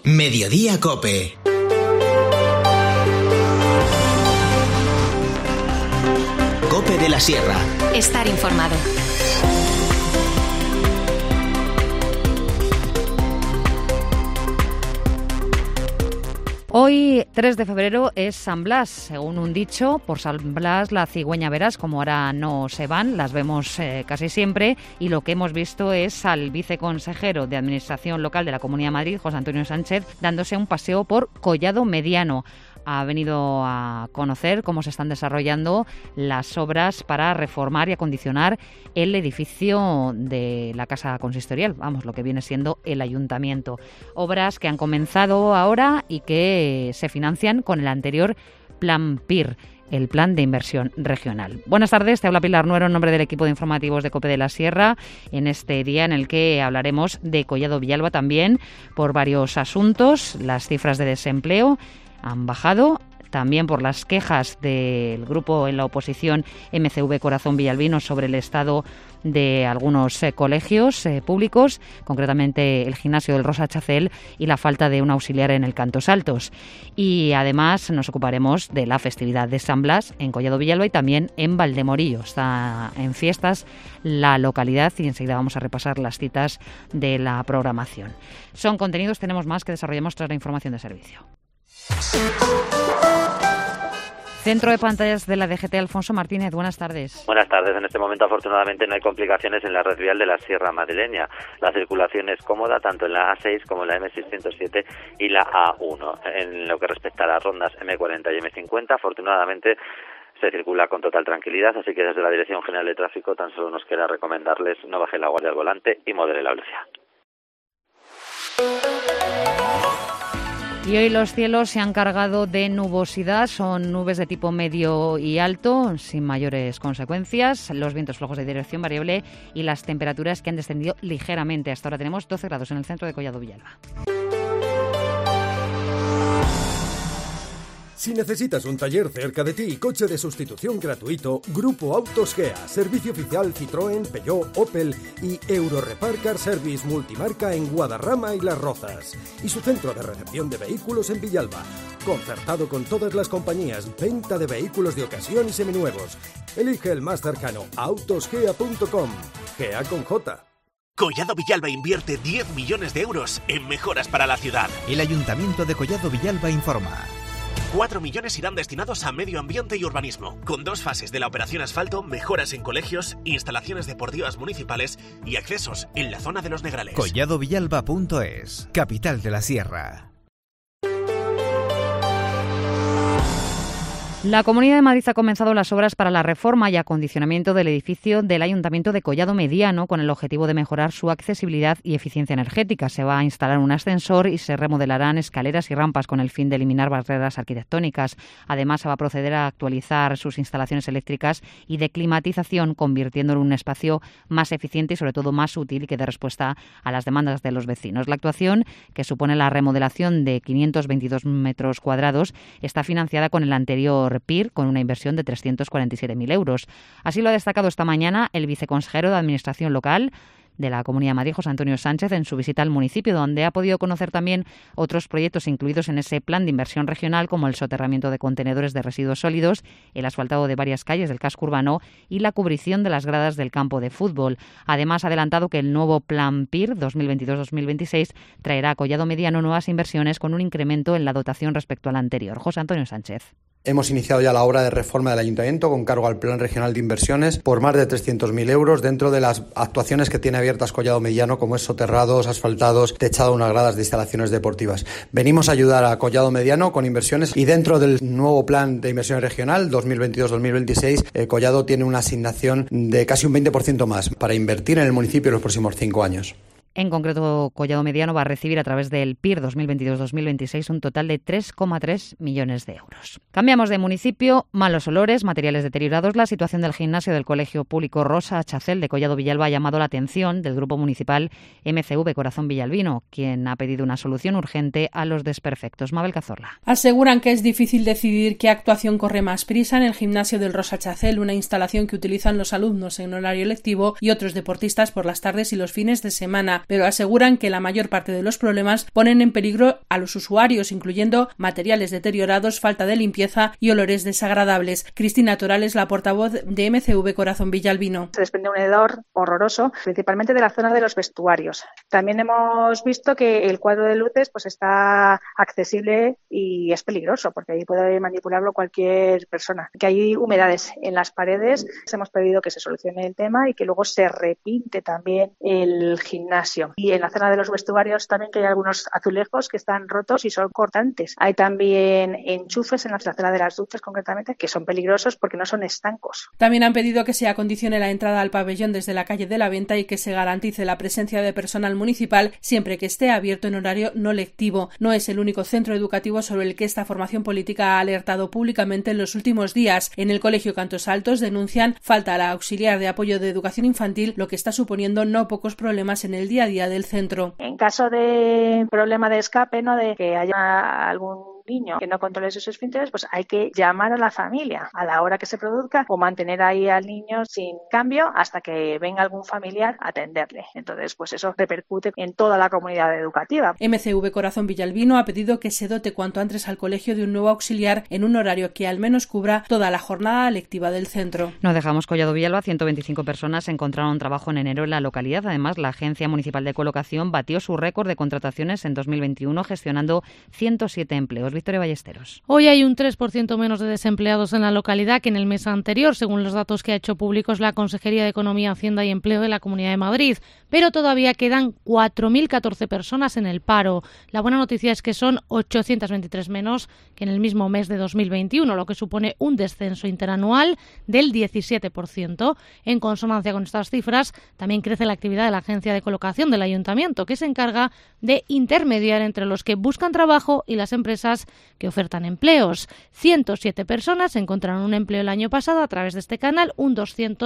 Mediodía Cope. Cope de la Sierra. Estar informado. Hoy, 3 de febrero, es San Blas. Según un dicho, por San Blas la cigüeña verás, como ahora no se van, las vemos casi siempre. Y lo que hemos visto es al viceconsejero de Administración Local de la Comunidad de Madrid, José Antonio Sánchez, dándose un paseo por Collado Mediano. Ha venido a conocer cómo se están desarrollando las obras para reformar y acondicionar el edificio de la Casa Consistorial, vamos, lo que viene siendo el Ayuntamiento. Obras que han comenzado ahora y que se financian con el anterior Plan PIR, el Plan de Inversión Regional. Buenas tardes, te habla Pilar Nuero en nombre del equipo de informativos de Cope de la Sierra, en este día en el que hablaremos de Collado Villalba también por varios asuntos. Las cifras de desempleo han bajado, también por las quejas del grupo en la oposición MCV Corazón Villalbino sobre el estado de algunos colegios públicos, concretamente el gimnasio del Rosa Chacel y la falta de un auxiliar en el Cantos Altos. Y además nos ocuparemos de la festividad de San Blas en Collado Villalba y también en Valdemorillo. Está en fiestas la localidad y enseguida vamos a repasar las citas de la programación. Son contenidos, tenemos más que desarrollamos tras la información de servicio. Centro de pantallas de la DGT, Alfonso Martínez, buenas tardes. Buenas tardes. En este momento, afortunadamente, no hay complicaciones en la red vial de la Sierra Madrileña. La circulación es cómoda tanto en la A6 como en la M607 y la A1. En lo que respecta a las rondas M40 y M50, afortunadamente se circula con total tranquilidad, así que desde la Dirección General de Tráfico tan solo nos queda recomendarles no baje la guardia al volante y modere la velocidad. Y hoy los cielos se han cargado de nubosidad, son nubes de tipo medio y alto, sin mayores consecuencias, los vientos flojos de dirección variable y las temperaturas que han descendido ligeramente. Hasta ahora tenemos 12 grados en el centro de Collado Villalba. Si necesitas un taller cerca de ti y coche de sustitución gratuito, Grupo Autos Gea, servicio oficial Citroën, Peugeot, Opel y Eurorepar Car Service multimarca en Guadarrama y Las Rozas. Y su centro de recepción de vehículos en Villalba, concertado con todas las compañías, venta de vehículos de ocasión y seminuevos. Elige el más cercano, autosgea.com, Gea con J. Collado Villalba invierte 10 millones de euros en mejoras para la ciudad. El Ayuntamiento de Collado Villalba informa. 4 millones irán destinados a medio ambiente y urbanismo, con 2 fases de la operación asfalto, mejoras en colegios, instalaciones deportivas municipales y accesos en la zona de los Negrales. Colladovillalba.es, capital de la Sierra. La Comunidad de Madrid ha comenzado las obras para la reforma y acondicionamiento del edificio del Ayuntamiento de Collado Mediano con el objetivo de mejorar su accesibilidad y eficiencia energética. Se va a instalar un ascensor y se remodelarán escaleras y rampas con el fin de eliminar barreras arquitectónicas. Además, se va a proceder a actualizar sus instalaciones eléctricas y de climatización, convirtiéndolo en un espacio más eficiente y sobre todo más útil y que dé respuesta a las demandas de los vecinos. La actuación, que supone la remodelación de 522 metros cuadrados, está financiada con el anterior PIR con una inversión de 347.000 euros. Así lo ha destacado esta mañana el viceconsejero de Administración Local de la Comunidad de Madrid, José Antonio Sánchez, en su visita al municipio, donde ha podido conocer también otros proyectos incluidos en ese plan de inversión regional, como el soterramiento de contenedores de residuos sólidos, el asfaltado de varias calles del casco urbano y la cubrición de las gradas del campo de fútbol. Además, ha adelantado que el nuevo plan PIR 2022-2026 traerá a Collado Mediano nuevas inversiones con un incremento en la dotación respecto al anterior. José Antonio Sánchez. Hemos iniciado ya la obra de reforma del Ayuntamiento con cargo al Plan Regional de Inversiones por más de 300.000 euros dentro de las actuaciones que tiene abiertas Collado Mediano, como es soterrados, asfaltados, techado, unas gradas de instalaciones deportivas. Venimos a ayudar a Collado Mediano con inversiones y dentro del nuevo Plan de Inversión Regional 2022-2026, Collado tiene una asignación de casi un 20% más para invertir en el municipio en los próximos 5 años. En concreto, Collado Mediano va a recibir a través del PIR 2022-2026 un total de 3,3 millones de euros. Cambiamos de municipio. Malos olores, materiales deteriorados. La situación del gimnasio del Colegio Público Rosa Chacel de Collado Villalba ha llamado la atención del Grupo Municipal MCV Corazón Villalbino, quien ha pedido una solución urgente a los desperfectos. Mabel Cazorla. Aseguran que es difícil decidir qué actuación corre más prisa en el gimnasio del Rosa Chacel, una instalación que utilizan los alumnos en horario lectivo y otros deportistas por las tardes y los fines de semana. pero aseguran que la mayor parte de los problemas ponen en peligro a los usuarios, incluyendo materiales deteriorados, falta de limpieza y olores desagradables. Cristina Toral es la portavoz de MCV Corazón Villalbino. Se desprende un hedor horroroso, principalmente de la zona de los vestuarios. También hemos visto que el cuadro de luces pues está accesible y es peligroso porque ahí puede manipularlo cualquier persona. Que hay humedades en las paredes. Hemos pedido que se solucione el tema y que luego se repinte también el gimnasio. Y en la zona de los vestuarios también que hay algunos azulejos que están rotos y son cortantes. Hay también enchufes en la zona de las duchas concretamente que son peligrosos porque no son estancos. También han pedido que se acondicione la entrada al pabellón desde la calle de la Venta y que se garantice la presencia de personal municipal siempre que esté abierto en horario no lectivo. No es el único centro educativo sobre el que esta formación política ha alertado públicamente en los últimos días. En el Colegio Cantos Altos denuncian falta a la auxiliar de apoyo de educación infantil, lo que está suponiendo no pocos problemas en el día a día del centro. En caso de problema de escape, ¿no?, de que haya algún niño que no controle sus esfínteres, pues hay que llamar a la familia a la hora que se produzca o mantener ahí al niño sin cambio hasta que venga algún familiar a atenderle. Entonces, pues eso repercute en toda la comunidad educativa. MCV Corazón Villalbino ha pedido que se dote cuanto antes al colegio de un nuevo auxiliar en un horario que al menos cubra toda la jornada lectiva del centro. No dejamos Collado Villalba. 125 personas encontraron trabajo en enero en la localidad. Además, la Agencia Municipal de Colocación batió su récord de contrataciones en 2021 gestionando 107 empleos. Victoria Ballesteros. Hoy hay un 3% menos de desempleados en la localidad que en el mes anterior, según los datos que ha hecho públicos la Consejería de Economía, Hacienda y Empleo de la Comunidad de Madrid. Pero todavía quedan 4.014 personas en el paro. La buena noticia es que son 823 menos que en el mismo mes de 2021, lo que supone un descenso interanual del 17%. En consonancia con estas cifras, también crece la actividad de la Agencia de Colocación del Ayuntamiento, que se encarga de intermediar entre los que buscan trabajo y las empresas que ofertan empleos. 107 personas encontraron un empleo el año pasado a través de este canal, un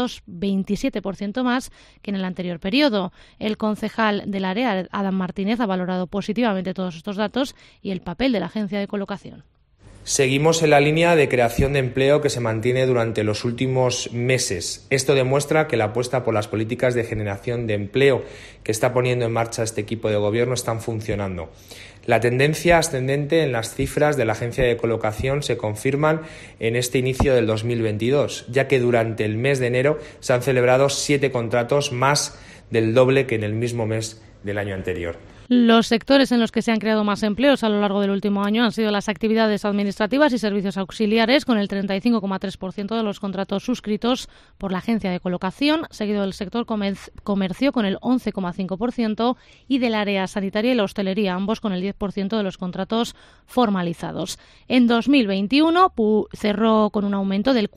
227% más que en el anterior periodo. El concejal del área, Adam Martínez, ha valorado positivamente todos estos datos y el papel de la Agencia de Colocación. Seguimos en la línea de creación de empleo que se mantiene durante los últimos meses. Esto demuestra que la apuesta por las políticas de generación de empleo que está poniendo en marcha este equipo de gobierno están funcionando. La tendencia ascendente en las cifras de la Agencia de Colocación se confirman en este inicio del 2022, ya que durante el mes de enero se han celebrado 7 contratos, más del doble que en el mismo mes del año anterior. Los sectores en los que se han creado más empleos a lo largo del último año han sido las actividades administrativas y servicios auxiliares, con el 35,3% de los contratos suscritos por la Agencia de Colocación, seguido del sector comercio con el 11,5% y del área sanitaria y la hostelería, ambos con el 10% de los contratos formalizados. En 2021 cerró con un aumento del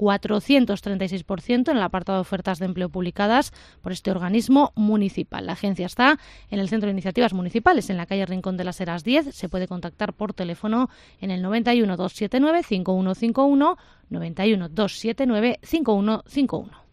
436% en el apartado de ofertas de empleo publicadas por este organismo municipal. La agencia está en el Centro de Iniciativas Municipales, en la calle Rincón de las Heras 10. Se puede contactar por teléfono en el 91 279 5151, 91 279 5151.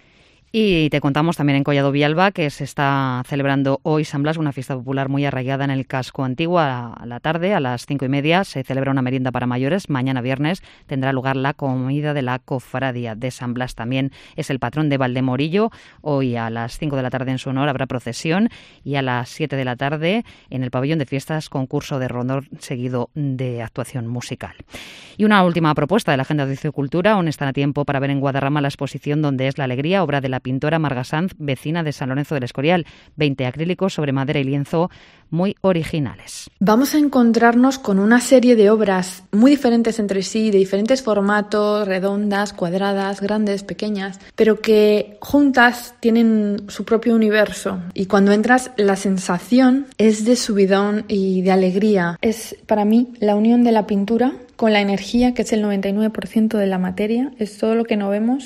Y te contamos también en Collado Villalba que se está celebrando hoy San Blas, una fiesta popular muy arraigada en el casco antiguo. A la tarde, a las 5:30, se celebra una merienda para mayores. Mañana viernes tendrá lugar la comida de la cofradía de San Blas. También es el patrón de Valdemorillo. Hoy a las 5 de la tarde en su honor habrá procesión y a las 7 de la tarde en el pabellón de fiestas concurso de rondó seguido de actuación musical. Y una última propuesta de la Agenda de Ocio y Cultura. Aún están a tiempo para ver en Guadarrama la exposición Donde es la alegría, obra de la pintora Marga Sanz, vecina de San Lorenzo del Escorial. 20 acrílicos sobre madera y lienzo muy originales. Vamos a encontrarnos con una serie de obras muy diferentes entre sí, de diferentes formatos, redondas, cuadradas, grandes, pequeñas, pero que juntas tienen su propio universo. Y cuando entras, la sensación es de subidón y de alegría. Es para mí la unión de la pintura con la energía, que es el 99% de la materia, es todo lo que no vemos.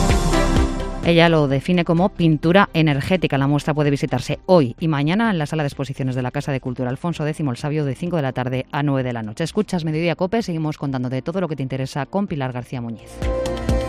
Ella lo define como pintura energética. La muestra puede visitarse hoy y mañana en la sala de exposiciones de la Casa de Cultura Alfonso X el Sabio, de 5 de la tarde a 9 de la noche. Escuchas Mediodía COPE, seguimos contándote todo lo que te interesa con Pilar García Muñiz.